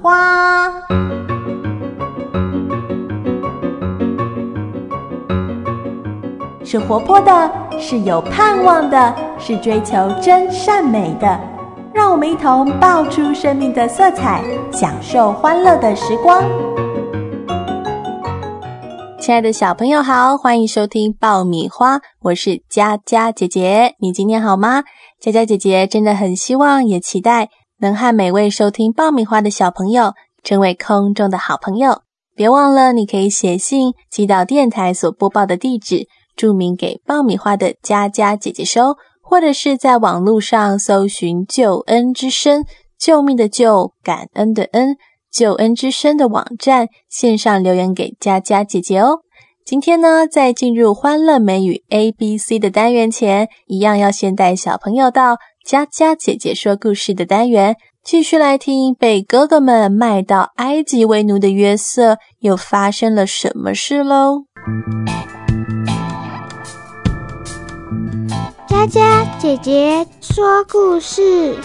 花。是活泼的，是有盼望的，是追求真善美的。让我们一同爆出生命的色彩，享受欢乐的时光。亲爱的小朋友好，欢迎收听爆米花，我是佳佳姐姐。你今天好吗？佳佳姐姐真的很希望也期待能和每位收听爆米花的小朋友成为空中的好朋友。别忘了你可以写信寄到电台所播报的地址，注明给爆米花的佳佳姐姐收，或者是在网络上搜寻救恩之声，救命的救，感恩的恩，救恩之声的网站线上留言给佳佳姐姐哦。今天呢，在进入欢乐美语 ABC 的单元前，一样要先带小朋友到佳佳姐姐说故事的单元，继续来听被哥哥们卖到埃及为奴的约瑟又发生了什么事咯。 佳佳姐姐说故事。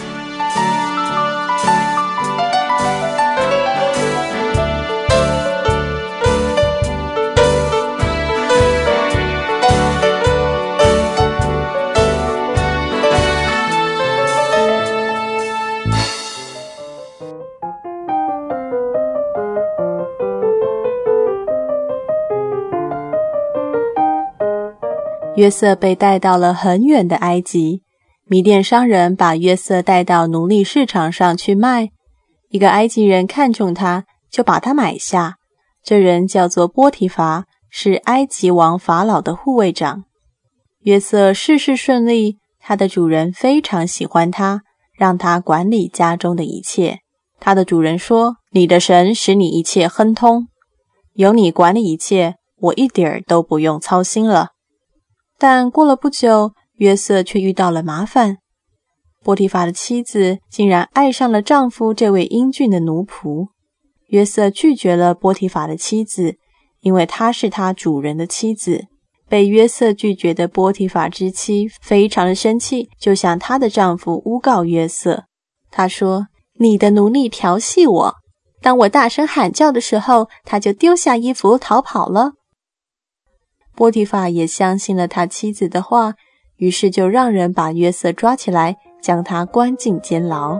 约瑟被带到了很远的埃及，米甸商人把约瑟带到奴隶市场上去卖。一个埃及人看中他，就把他买下。这人叫做波提乏，是埃及王法老的护卫长。约瑟事事顺利，他的主人非常喜欢他，让他管理家中的一切。他的主人说：“你的神使你一切亨通，有你管理一切，我一点儿都不用操心了。”但过了不久，约瑟却遇到了麻烦。波提乏的妻子竟然爱上了丈夫这位英俊的奴仆。约瑟拒绝了波提乏的妻子，因为她是他主人的妻子。被约瑟拒绝的波提乏之妻非常的生气，就向她的丈夫诬告约瑟。她说：“你的奴隶调戏我，当我大声喊叫的时候，他就丢下衣服逃跑了。”波提乏也相信了他妻子的话，于是就让人把约瑟抓起来，将他关进监牢。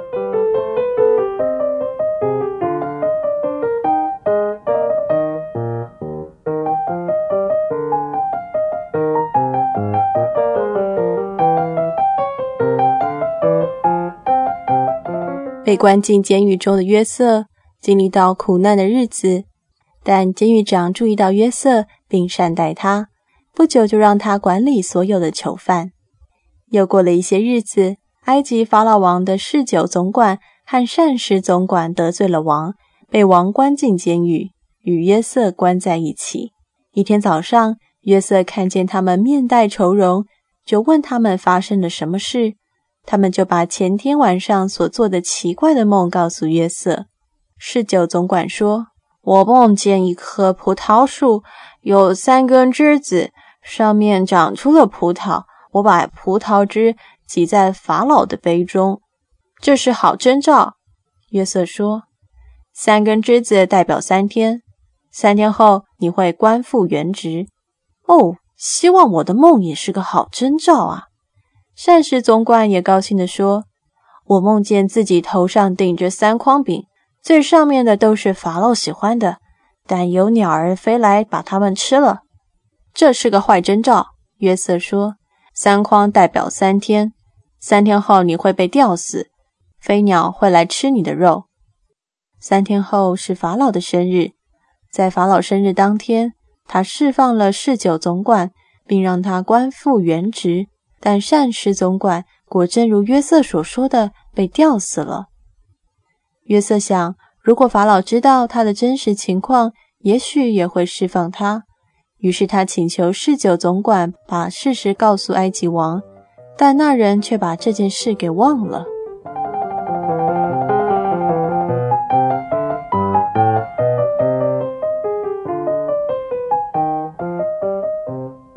被关进监狱中的约瑟经历到苦难的日子，但监狱长注意到约瑟并善待他，不久就让他管理所有的囚犯。又过了一些日子，埃及法老王的侍酒总管和膳食总管得罪了王，被王关进监狱，与约瑟关在一起。一天早上，约瑟看见他们面带愁容，就问他们发生了什么事。他们就把前天晚上所做的奇怪的梦告诉约瑟。侍酒总管说：“我梦见一棵葡萄树，有3根枝子，上面长出了葡萄，我把葡萄汁挤在法老的杯中，这是好征兆。”约瑟说：“3根枝子代表3天，3天后你会官复原职。”哦，希望我的梦也是个好征兆啊。膳食总管也高兴地说：“我梦见自己头上顶着3筐饼，最上面的都是法老喜欢的，但有鸟儿飞来把它们吃了。”这是个坏征兆。约瑟说：“3筐代表3天，3天后你会被吊死，飞鸟会来吃你的肉。3天后是法老的生日，在法老生日当天，他释放了侍酒总管，并让他官复原职。但膳食总管果真如约瑟所说的被吊死了。”约瑟想，如果法老知道他的真实情况，也许也会释放他。于是他请求侍酒总管把事实告诉埃及王，但那人却把这件事给忘了。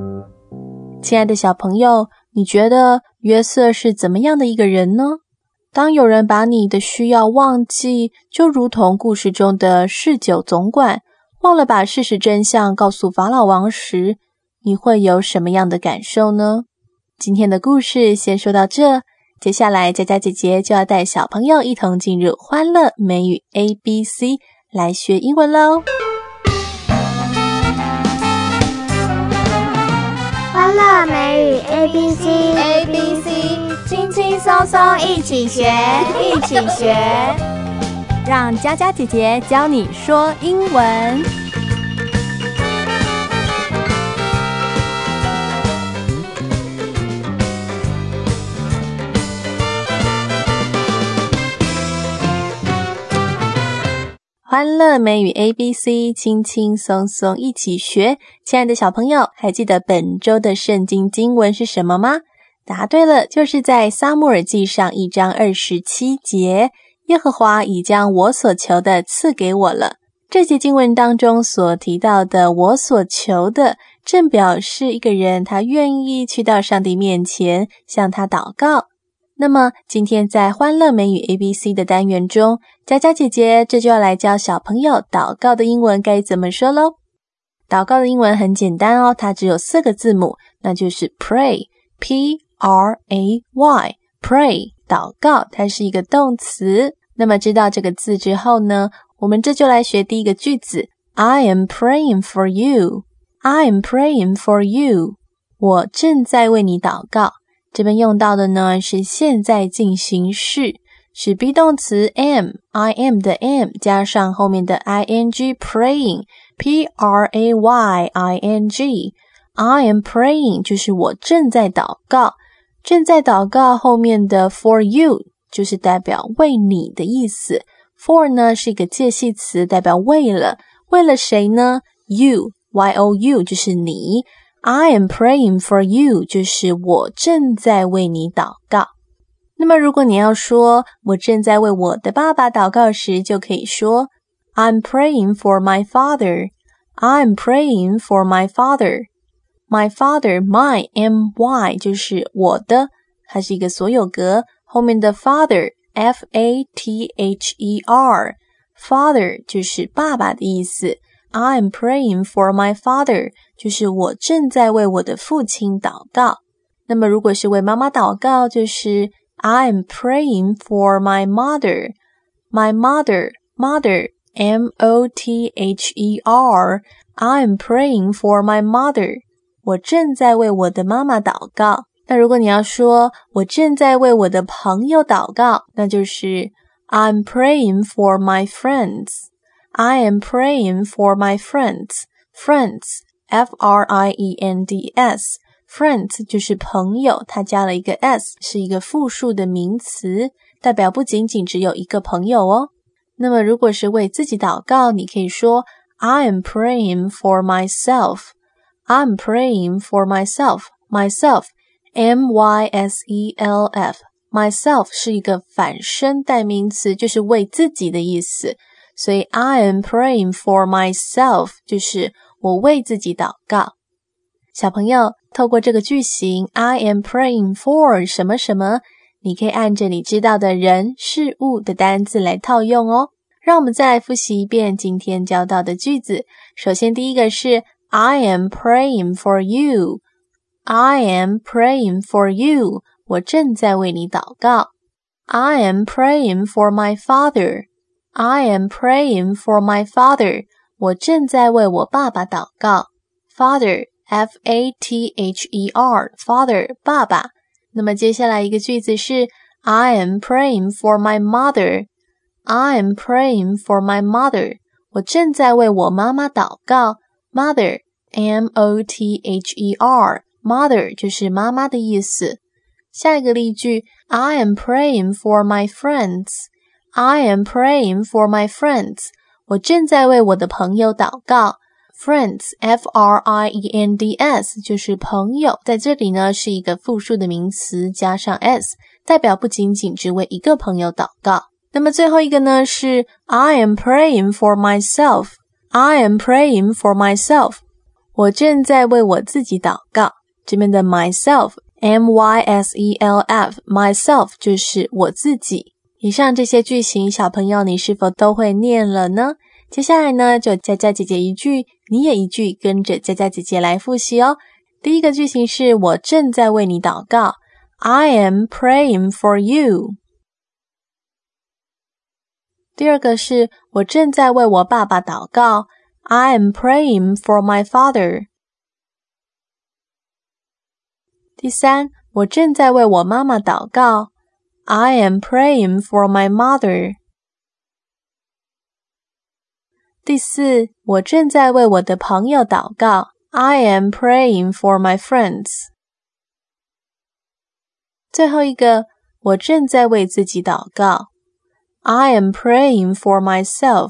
亲爱的小朋友，你觉得约瑟是怎么样的一个人呢？ 当有人把你的需要忘记，就如同故事中的侍酒总管忘了把事实真相告诉法老王时，你会有什么样的感受呢？今天的故事先说到这，接下来佳佳姐姐就要带小朋友一同进入欢乐美语 ABC 来学英文咯。 欢乐美语 ABC， 轻轻松松一起学，一起学， 让佳佳姐姐教你说英文。欢乐美语 ABC， 轻轻松松一起学。亲爱的小朋友，还记得本周的圣经经文是什么吗？答对了，就是在撒母耳记上1章27节，耶和华已将我所求的赐给我了。这节经文当中所提到的我所求的，正表示一个人他愿意去到上帝面前向他祷告。那么今天在欢乐美语 ABC 的单元中，佳佳姐姐这就要来教小朋友祷告的英文该怎么说咯。祷告的英文很简单哦，它只有4个字母，那就是 pray， P-R-A-Y， pray， 祷告，它是一个动词。那么知道这个字之后呢，我们这就来学第一个句子 I am praying for you， I am praying for you， 我正在为你祷告。这边用到的呢是现在进行式，是 be 动词 I am 的 am 加上后面的 ing praying P-R-A-Y-I-N-G I am praying 就是我正在祷告，正在祷告后面的 for you 就是代表为你的意思， for 呢是一个介系词，代表为了，为了谁呢？ You Y-O-U 就是你， I am praying for you 就是我正在为你祷告。那么如果你要说我正在为我的爸爸祷告时，就可以说 I'm praying for my father， I'm praying for my father。 My father my M-Y 就是我的，它是一个所有格，后面的 father F-A-T-H-E-R father 就是爸爸的意思， I'm praying for my father 就是我正在为我的父亲祷告。那么如果是为妈妈祷告，就是 I'm praying for my mother， my mother mother M-O-T-H-E-R I'm praying for my mother 我正在为我的妈妈祷告。那如果你要说我正在为我的朋友祷告，那就是 I'm praying for my friends， I am praying for my friends， friends F-R-I-E-N-D-S friends 就是朋友，它加了一个 s， 是一个复数的名词，代表不仅仅只有一个朋友哦。那么如果是为自己祷告，你可以说 I am praying for myself， I'm praying for myself， myself M-Y-S-E-L-F myself 是一个反身代名词，就是为自己的意思，所以 I am praying for myself 就是我为自己祷告。小朋友，透过这个句型 I am praying for 什么什么，你可以按着你知道的人事物的单字来套用哦。让我们再来复习一遍今天教到的句子。首先第一个是 I am praying for you， I am praying for you 我正在为你祷告。 I am praying for my father， I am praying for my father 我正在为我爸爸祷告。 Father F-A-T-H-E-R father 爸爸。那么接下来一个句子是 I am praying for my mother， I am praying for my mother 我正在为我妈妈祷告。 Mother M-O-T-H-E-R mother 就是妈妈的意思。下一个例句 I am praying for my friends， I am praying for my friends 我正在为我的朋友祷告。Friends F-R-I-E-N-D-S 就是朋友，在这里呢是一个复数的名词加上 s， 代表不仅仅只为一个朋友祷告。那么最后一个呢是 I am praying for myself， I am praying for myself 我正在为我自己祷告。这边的 myself myself myself 就是我自己。以上这些句型，小朋友你是否都会念了呢？接下来呢，就佳佳姐姐一句，你也一句，跟着佳佳姐姐来复习哦。第一个句型是我正在为你祷告 I am praying for you。 第二个是我正在为我爸爸祷告 I am praying for my father。 第三，我正在为我妈妈祷告 I am praying for my mother。 第四，我正在为我的朋友祷告 I am praying for my friends。 最后一个，我正在为自己祷告 I am praying for myself。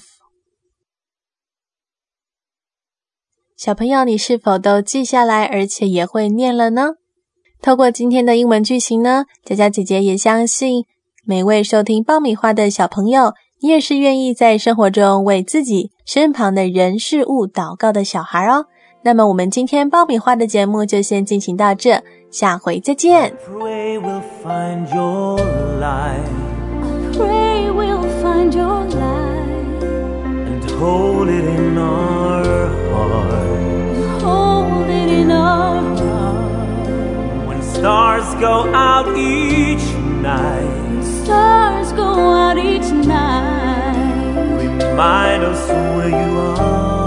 小朋友你是否都记下来，而且也会念了呢？透过今天的英文句型呢，佳佳姐姐也相信每位收听爆米花的小朋友，你也是愿意在生活中为自己身旁的人事物祷告的小孩哦。那么我们今天爆米花的节目就先进行到这，下回再见。 I pray we'll find your light. I pray we'll find your light And hold it in our heart. Hold it in our heart. When stars go out each night, Stars go out each night. remind us where you are.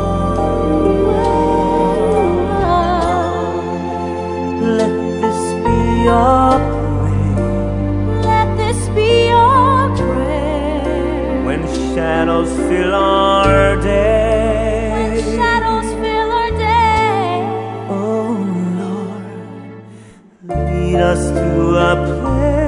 Let this be our prayer. Let this be our prayer. When shadows fill our day. When shadows fill our day. Oh Lord, lead us to a place